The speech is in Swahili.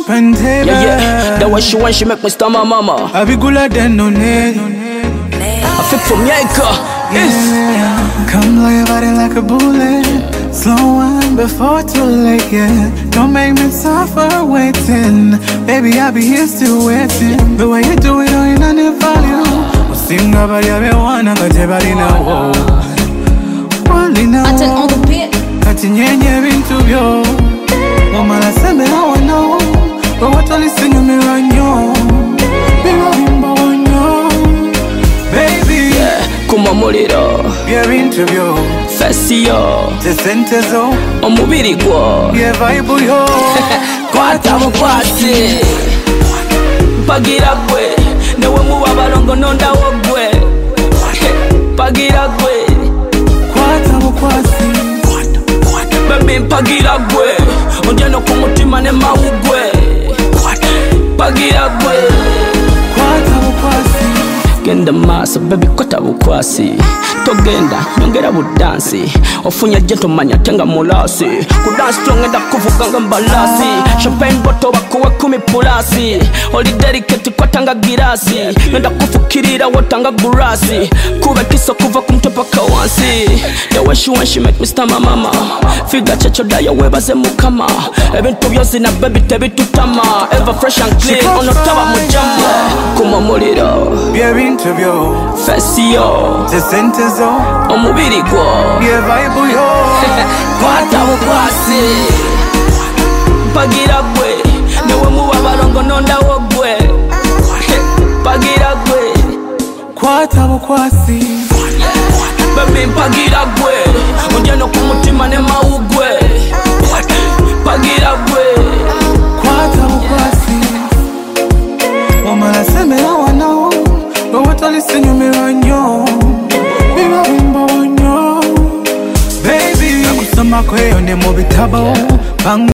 Pantera. Yeah, that was she when she make me star my mama. I be gula den no ne. I fit from Yanka. Yeah. Come lay your body like a bullet. Slow wine before too late, yeah. Don't make me suffer waiting. Baby, I'll be here still waiting. The way you do it, ain't any value. Sing about your one, I got your body now. Wally now. I turn on the beat. Katinyenye bintu byo. Mama la seme I wanna. But what all listen you me ranyo. Biba bimba wanyo. Baby. Yeah, kuma muliro. Yeah, bintu byo. Fesio. Tesentezo. Omubiri gwo. Yeah, vibe yo. Kwata mukwasi. Pagira gwe. Newe muwa balongo nonda wogwe. Pagira gwe. Kwata mukwasi. Baby mpagira gwe. Onjeno kumutima ne mawugwe. Pagira gwe. Kwata mukwasi. Genda maso baby kwata bukwasi. Togenda nyongera budansi. Ofunya gentleman yatenga mulasi. Kudansi tongenda kuvuga nga mbalasi. Champagne bottle bakuwe 10+. Oli delicate kwatanga girasi. Nenda kufukirira wotanga gurasi. Kube kiso kuva kumtopa kawansi. The way she make me stand my mama. Figa checho dayo webaze mukama. Ebintu byose na baby tebitutama. Ever fresh and clean ono taba mujama. Kuma muliro. Yeah, bintu byo. Fesio. Tesentezo. Omubiri gwo. Yeah, vibe yo. Kwata bukwasi. Pagira gwe. Newe muwa balongo nonda wogwe. Pagira gwe. Kwata bukwasi. Baby pagira gwe. Onjeno kumutima ne mawugwe. Pagira gwe. Kwata bukwasi. Mama la seme I wanna. But what all listen you me ranyo. Biba bimba wanyo. Baby, nakusoma kweyo ne mu bitabo.